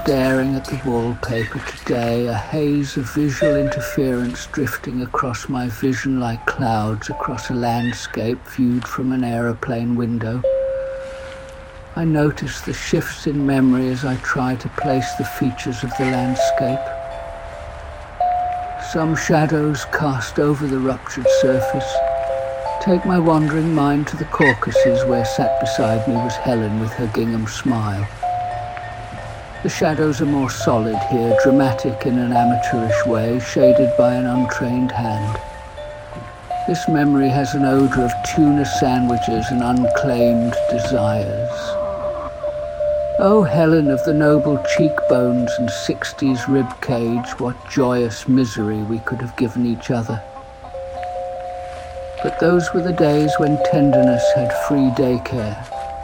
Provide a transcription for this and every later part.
staring at the wallpaper today, a haze of visual interference drifting across my vision like clouds across a landscape viewed from an aeroplane window. I notice the shifts in memory as I try to place the features of the landscape. Some shadows cast over the ruptured surface take my wandering mind to the Caucasus, where sat beside me was Helen with her gingham smile. The shadows are more solid here, dramatic in an amateurish way, shaded by an untrained hand. This memory has an odour of tuna sandwiches and unclaimed desires. Oh, Helen of the noble cheekbones and 60s rib cage, what joyous misery we could have given each other. But those were the days when tenderness had free daycare.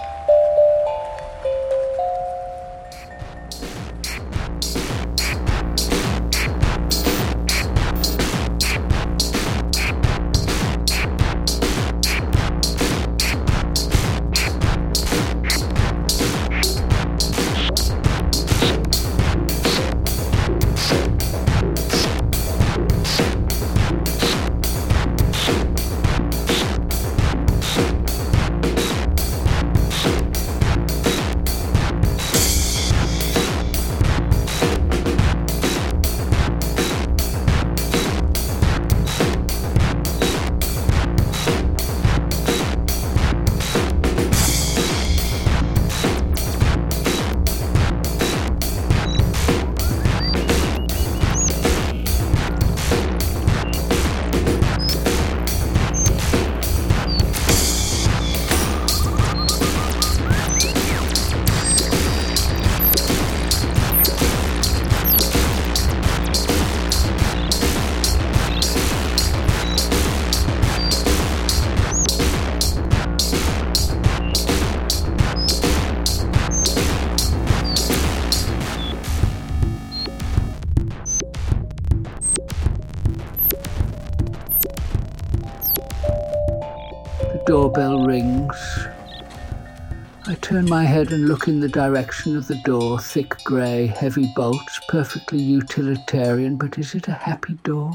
Doorbell rings. I turn my head and look in the direction of the door, thick grey, heavy bolts, perfectly utilitarian, but is it a happy door?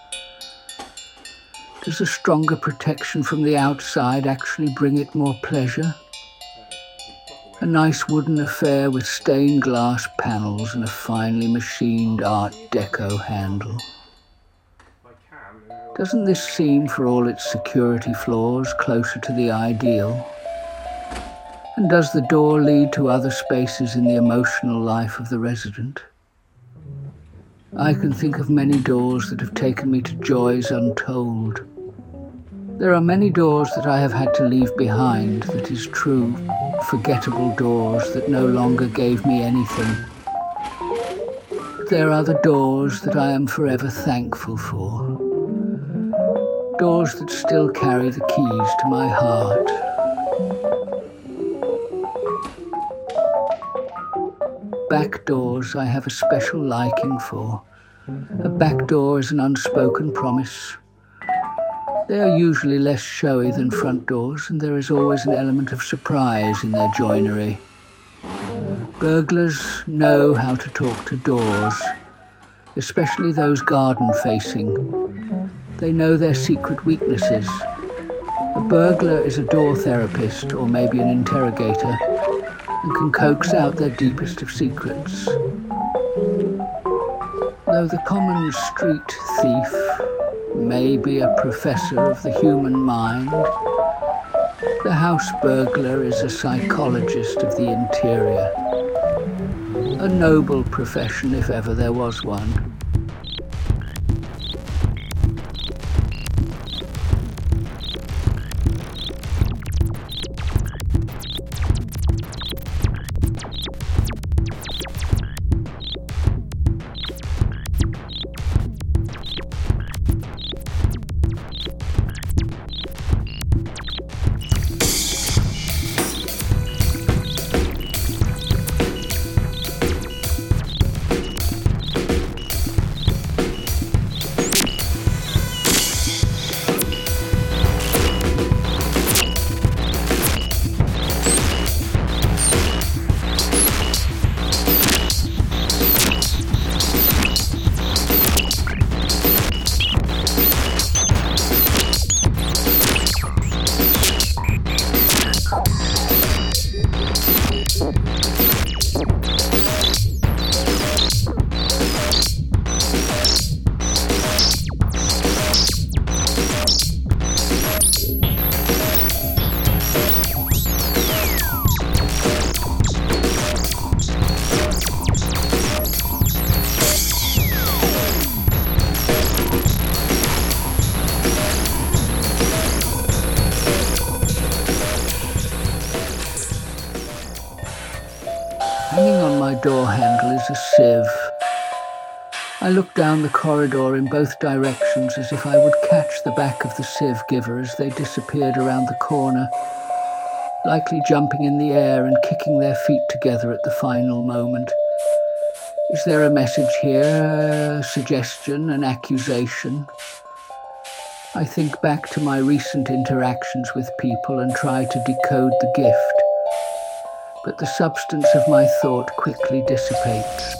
Does a stronger protection from the outside actually bring it more pleasure? A nice wooden affair with stained glass panels and a finely machined Art Deco handle. Doesn't this seem, for all its security flaws, closer to the ideal? And does the door lead to other spaces in the emotional life of the resident? I can think of many doors that have taken me to joys untold. There are many doors that I have had to leave behind, that is true, forgettable doors that no longer gave me anything. But there are other doors that I am forever thankful for. Doors that still carry the keys to my heart. Back doors I have a special liking for. A back door is an unspoken promise. They are usually less showy than front doors, and there is always an element of surprise in their joinery. Burglars know how to talk to doors, especially those garden-facing. They know their secret weaknesses. A burglar is a door therapist, or maybe an interrogator, and can coax out their deepest of secrets. Though the common street thief may be a professor of the human mind, the house burglar is a psychologist of the interior. A noble profession, if ever there was one. door handle is a sieve. I look down the corridor in both directions as if I would catch the back of the sieve giver as they disappeared around the corner, likely jumping in the air and kicking their feet together at the final moment. Is there a message here, a suggestion, an accusation? I think back to my recent interactions with people and try to decode the gift, but the substance of my thought quickly dissipates.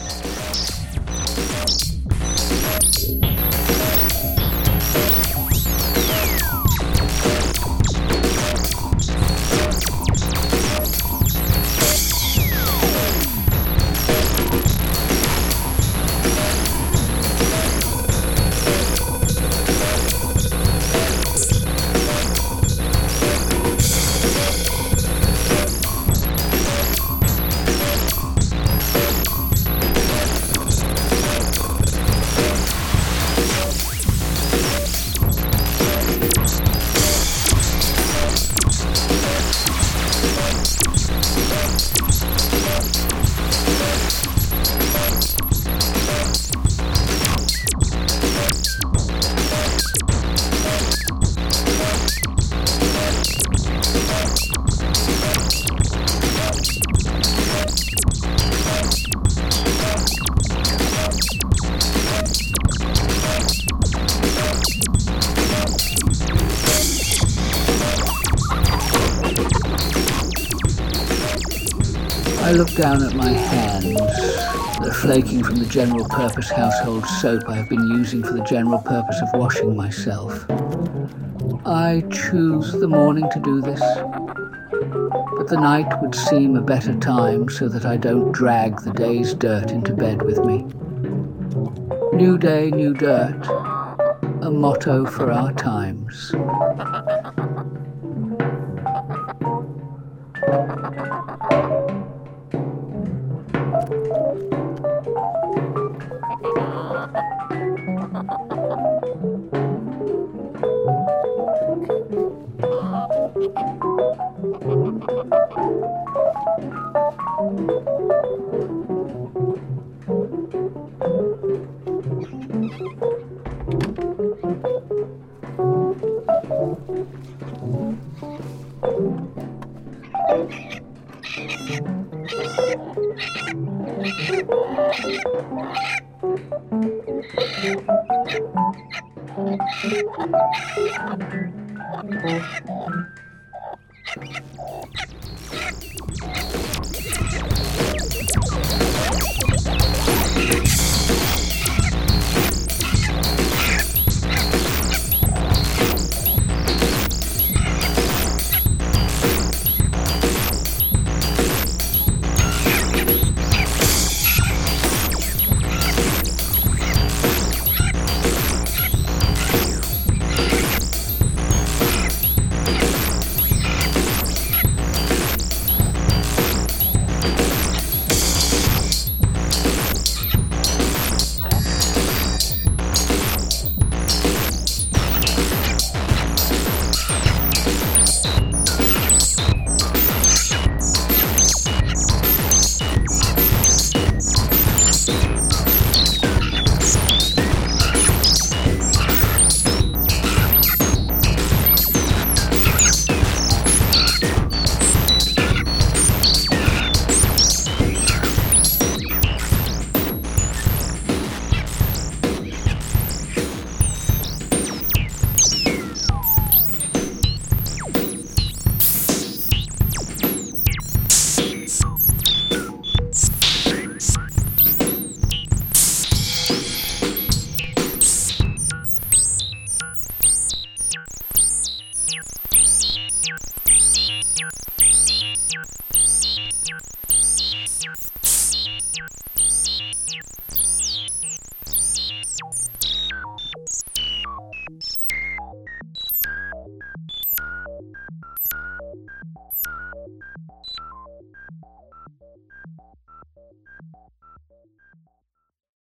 I look down at my hands. They're flaking from the general purpose household soap I have been using for the general purpose of washing myself. I choose the morning to do this, but the night would seem a better time so that I don't drag the day's dirt into bed with me. New day, new dirt, a motto for our times.